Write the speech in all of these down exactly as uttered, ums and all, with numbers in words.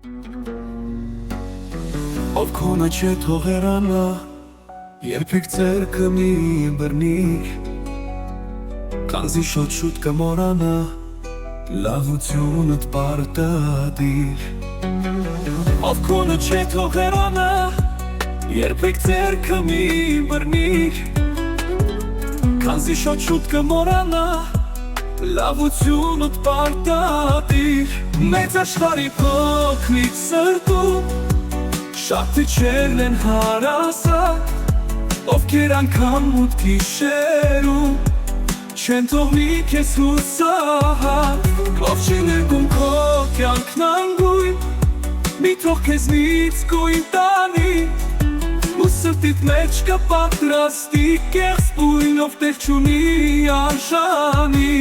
Ով քոնը չէ թող հեռանա, երբեք ձեռքը մի բռնիր, քանզի շոտ շուտ կմոռանա, լավությունդ պարտադիր։ Ով քոնը չէ թող հեռանա, երբեք ձեռքը մի բռնիր, քանզի շոտ շուտ կմոռանա, լավությունդ պարտադիր։ Մեծ աշխարհի փոքրիկ սրտում շատ չերն են հարաստ, ովքեր անգամ մութ գիշերում չեն թողնի քեզ հուսահատ։ Ով չի ներկում քո կյանքն անգույն, մի թող քեզնից գույն տանի, ու սրտիդ մեջ կպատրաստի կեղծ բույն, ով տեղ չունի արժանի։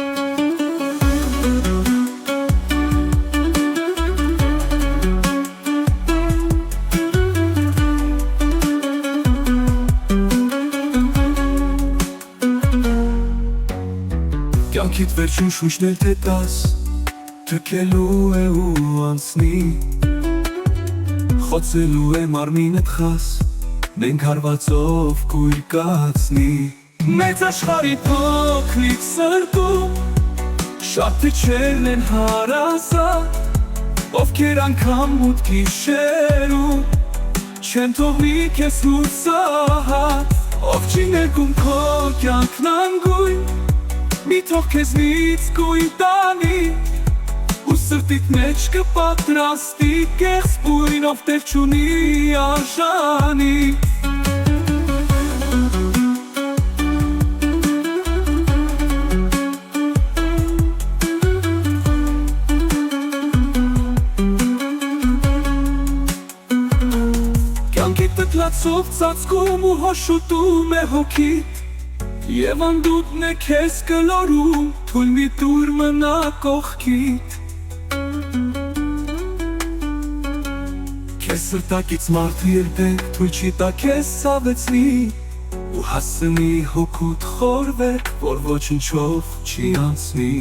Կյանքիդ վերջին շունչն էլ թե տաս, թքելու է ու անցնի, խոցելու է մարմինդ խաս, մենք հարվածով կույր կացնի։ Մեծ աշխարհի փոքրիկ սրտում շատ չերն են հարազատ, ովքեր անգամ մութ գիշերում չեն թողնի քեզ հուսահատ։ Ով չի ներկում քո կյանքն անգույն, մի թող քեզնից գույն տանի, ու սրտիդ մեջ կպատրաստի կեղծ բույն, ով տեղ չունի արժանի։ Կյանքի տտլացող ծածկում ու հոշուտում է հոգիդ, և անդուտն է քեզ կլորում, թույլ մի տուր մնա կողքիդ։ Քեզ սրտակից մարդը երբեք թույլ չի տա քեզ ցավեցնի, ու հասնի հոգուդ խորվեք, որ ոչնչով չի անցնի։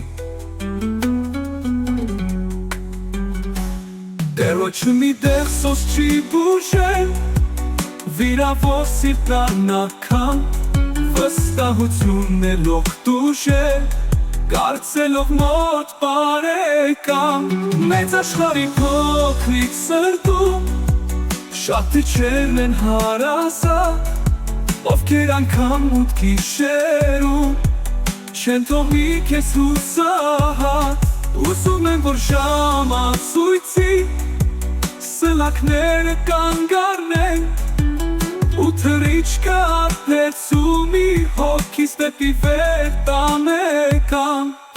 Դեռ ոչ մի դեղ սոս չի բուժել, վիրավոր սիրտն անգամ, վստահությունն է լողտուշ է, կարծելով մոտ բարեկամ։ Մեծ աշխարհի փոքրիկ սրտում շատ չերն են հարազատ, ովքեր անգամ մութ գիշերում չեն թողնի քեզ հուսահատ։ Ուզում են որ ժամացույցի սլաքները կանգ առնեն, ու թռիչքը արթնեցու մի հոգիս դեպի վեր տանեկան։